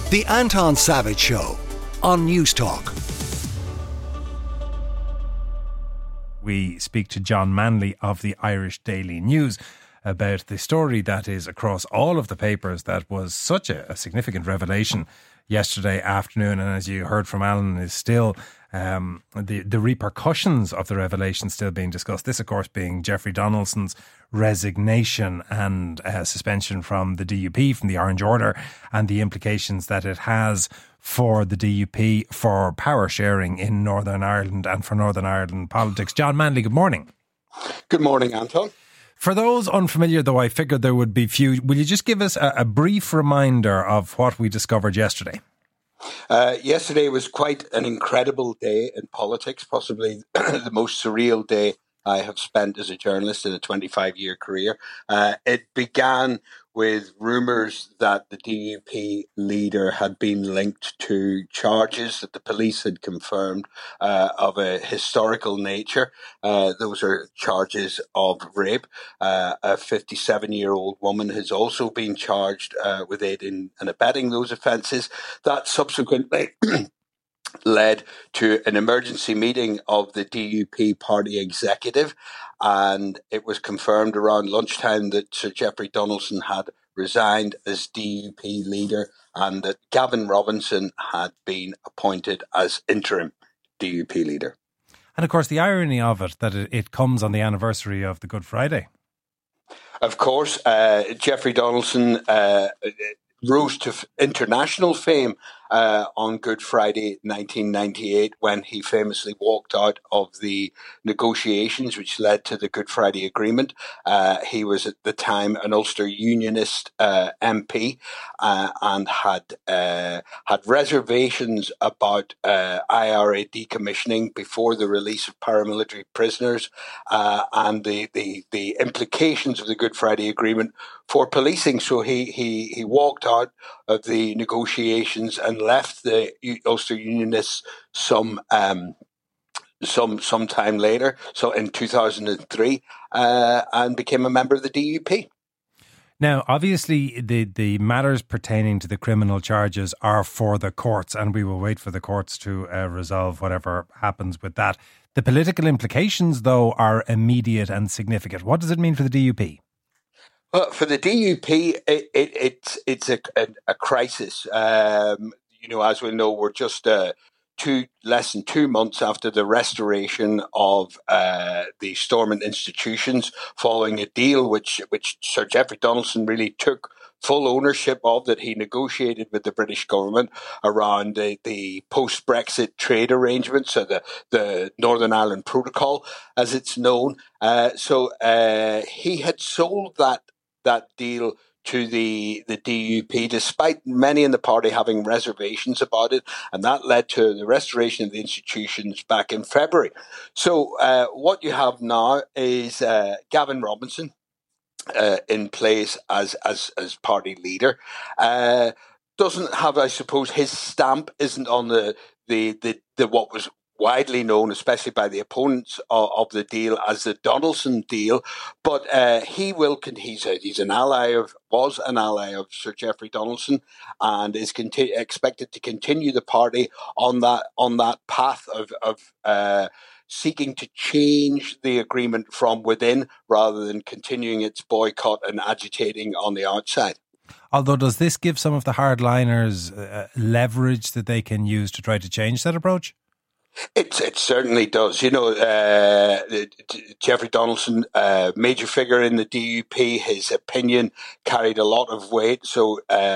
The Anton Savage Show on News Talk. We speak to John Manley of the Irish Daily News about the story that is across all of the papers that was such a significant revelation yesterday afternoon, and as you heard from Alan, is still the repercussions of the revelation still being discussed. This, of course, being Jeffrey Donaldson's resignation and suspension from the DUP, from the Orange Order, and the implications that it has for the DUP, for power sharing in Northern Ireland and for Northern Ireland politics. John Manley, good morning. Good morning, Anton. For those unfamiliar, though I figured there would be few, will you just give us a brief reminder of what we discovered yesterday? Yesterday was quite an incredible day in politics, possibly the most surreal day I have spent as a journalist in a 25-year career. It began with rumours that the DUP leader had been linked to charges that the police had confirmed of a historical nature. Those are charges of rape. A 57-year-old woman has also been charged with aiding and abetting those offences. That subsequently led to an emergency meeting of the DUP party executive, and it was confirmed around lunchtime that Sir Jeffrey Donaldson had resigned as DUP leader and that Gavin Robinson had been appointed as interim DUP leader. And of course, the irony of it, that it comes on the anniversary of the Good Friday. Of course, Jeffrey Donaldson rose to international fame on Good Friday 1998 when he famously walked out of the negotiations which led to the Good Friday Agreement. He was at the time an Ulster Unionist MP and had reservations about IRA decommissioning before the release of paramilitary prisoners and the implications of the Good Friday Agreement for policing. So he walked out of the negotiations and left the Ulster Unionists some time later, so in 2003, and became a member of the DUP. Now, obviously, the matters pertaining to the criminal charges are for the courts, and we will wait for the courts to resolve whatever happens with that. The political implications, though, are immediate and significant. What does it mean for the DUP? Well, for the DUP, it's a crisis. As we know, we're just less than 2 months after the restoration of the Stormont institutions, following a deal which Sir Jeffrey Donaldson really took full ownership of, that he negotiated with the British government around the post-Brexit trade arrangements, so the Northern Ireland Protocol, as it's known. So he had sold that deal to the DUP, despite many in the party having reservations about it, and that led to the restoration of the institutions back in February. So what you have now is Gavin Robinson in place as party leader. Doesn't have, I suppose, his stamp isn't on the what was widely known, especially by the opponents of the deal, as the Donaldson deal, but he's an ally was an ally of Sir Jeffrey Donaldson, and is expected to continue the party on that path of seeking to change the agreement from within, rather than continuing its boycott and agitating on the outside. Although, does this give some of the hardliners leverage that they can use to try to change that approach? It certainly does. Jeffrey Donaldson, major figure in the DUP, his opinion carried a lot of weight. So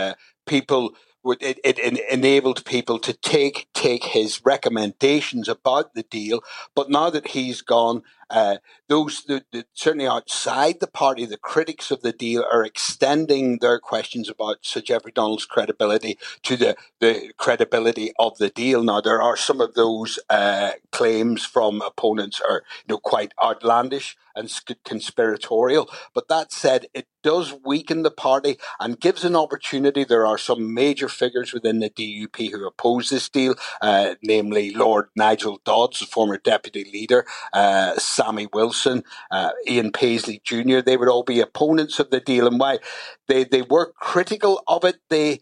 it enabled people to take his recommendations about the deal. But now that he's gone, those certainly outside the party, the critics of the deal are extending their questions about Sir Jeffrey Donaldson's credibility to the credibility of the deal. Now, there are some of those claims from opponents are quite outlandish and conspiratorial. But that said, it does weaken the party and gives an opportunity. There are some major figures within the DUP who oppose this deal, namely Lord Nigel Dodds, the former deputy leader, Sammy Wilson, Ian Paisley Jr. They would all be opponents of the deal. And why they were critical of it,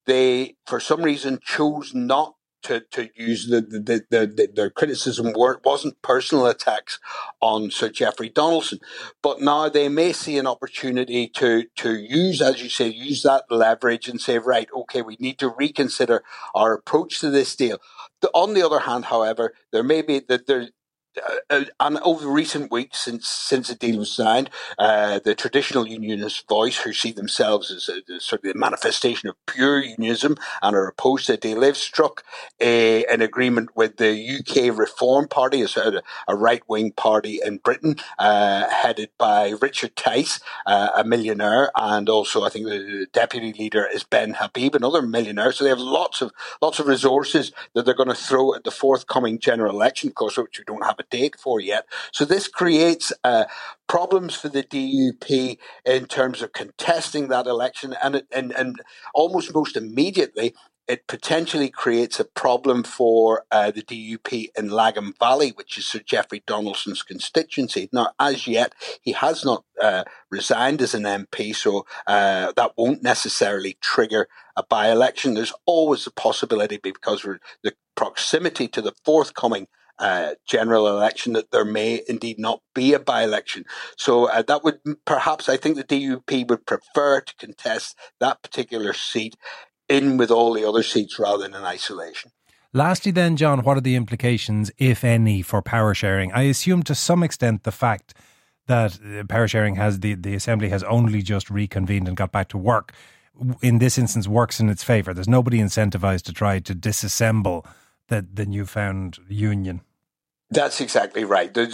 they, for some reason, chose not to use their criticism wasn't personal attacks on Sir Geoffrey Donaldson, but now they may see an opportunity to use, as you say, use that leverage and say, right, okay, we need to reconsider our approach to this deal. On the other hand, however, there may be that there. And over recent weeks, since the deal was signed, the traditional unionist voice, who see themselves as sort of the manifestation of pure unionism and are opposed to the deal, they've struck an agreement with the UK Reform Party, a right-wing party in Britain, headed by Richard Tice, a millionaire, and also I think the deputy leader is Ben Habib, another millionaire. So they have lots of resources that they're going to throw at the forthcoming general election, of course, which we don't have a date for yet. So this creates problems for the DUP in terms of contesting that election, and almost most immediately, it potentially creates a problem for the DUP in Lagan Valley, which is Sir Geoffrey Donaldson's constituency. Now, as yet, he has not resigned as an MP, so that won't necessarily trigger a by-election. There's always a possibility, because of the proximity to the forthcoming general election, that there may indeed not be a by-election. So that would perhaps, I think the DUP would prefer to contest that particular seat in with all the other seats rather than in isolation. Lastly then, John, what are the implications, if any, for power sharing? I assume to some extent the fact that power sharing has, the Assembly has only just reconvened and got back to work, in this instance works in its favour. There's nobody incentivised to try to disassemble the newfound union. That's exactly right. There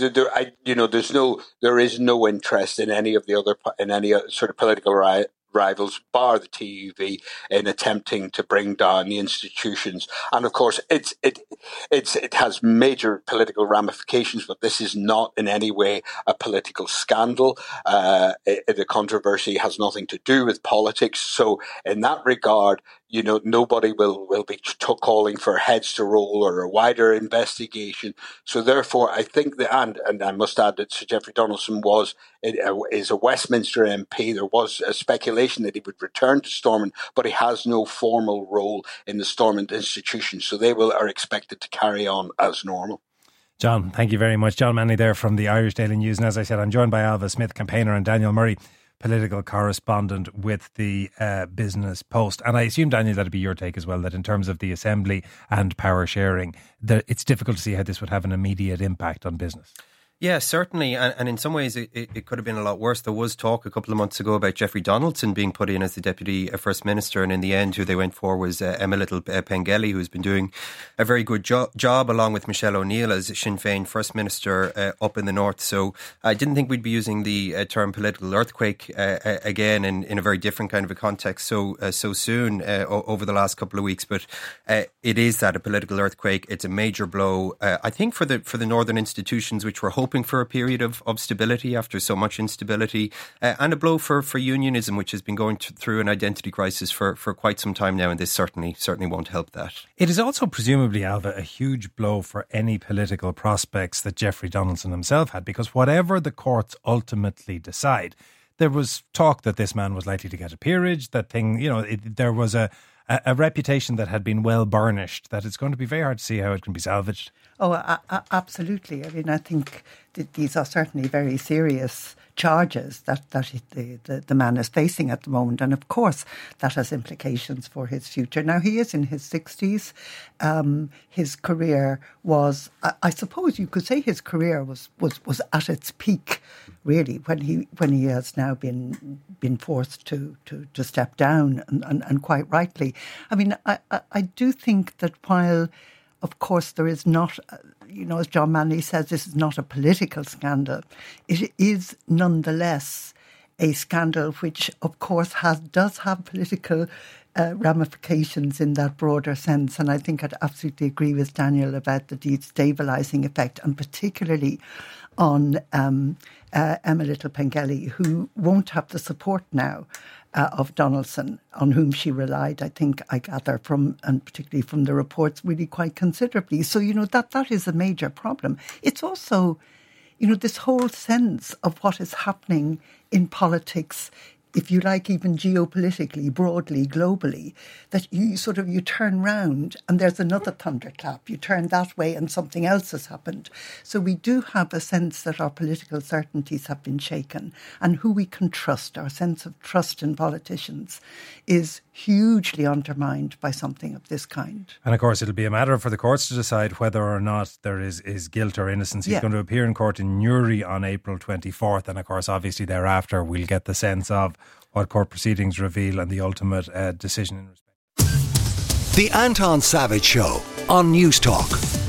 is no interest in any of the other, in any sort of political rivals, bar the TUV, in attempting to bring down the institutions. And of course, it has major political ramifications, but this is not in any way a political scandal. The controversy has nothing to do with politics. So in that regard, nobody will be calling for heads to roll or a wider investigation. So therefore, I think and I must add that Sir Geoffrey Donaldson is a Westminster MP. There was a speculation that he would return to Stormont, but he has no formal role in the Stormont institution. So they are expected to carry on as normal. John, thank you very much. John Manley there from the Irish Daily News. And as I said, I'm joined by Alva Smith, campaigner, and Daniel Murray, political correspondent with the Business Post. And I assume, Daniel, that'd be your take as well, that in terms of the Assembly and power sharing, that it's difficult to see how this would have an immediate impact on business. Yeah, certainly. And in some ways, it could have been a lot worse. There was talk a couple of months ago about Geoffrey Donaldson being put in as the Deputy First Minister. And in the end, who they went for was Emma Little Pengelly, who's been doing a very good job, along with Michelle O'Neill as Sinn Féin First Minister up in the north. So I didn't think we'd be using the term political earthquake again in a very different kind of a context so soon over the last couple of weeks. But it is that, a political earthquake. It's a major blow, I think, for the northern institutions, which were hoping for a period of stability after so much instability, and a blow for unionism, which has been going through an identity crisis for quite some time now, and this certainly won't help that. It is also presumably, Alva, a huge blow for any political prospects that Geoffrey Donaldson himself had, because whatever the courts ultimately decide, there was talk that this man was likely to get a peerage, there was a reputation that had been well burnished, that it's going to be very hard to see how it can be salvaged. Oh, absolutely. I mean, I think these are certainly very serious charges that the man is facing at the moment. And of course, that has implications for his future. Now, he is in his 60s. His career was, I suppose you could say his career was at its peak, really, when he has now been forced to step down, and quite rightly. I mean, I do think that while, of course, there is not, as John Manley says, this is not a political scandal. It is nonetheless a scandal which, of course, does have political ramifications in that broader sense. And I think I'd absolutely agree with Daniel about the destabilising effect, and particularly on Emma Little Pengelly, who won't have the support now of Donaldson, on whom she relied, I gather, from, and particularly from the reports, really quite considerably. So, that is a major problem. It's also, this whole sense of what is happening in politics if you like, even geopolitically, broadly, globally, that you turn round and there's another thunderclap. You turn that way and something else has happened. So we do have a sense that our political certainties have been shaken, and who we can trust, our sense of trust in politicians, is hugely undermined by something of this kind. And of course, it'll be a matter for the courts to decide whether or not there is guilt or innocence. He's going to appear in court in Newry on April 24th. And of course, obviously thereafter, we'll get the sense of what court proceedings reveal and the ultimate decision in respect. The Anton Savage Show on News Talk.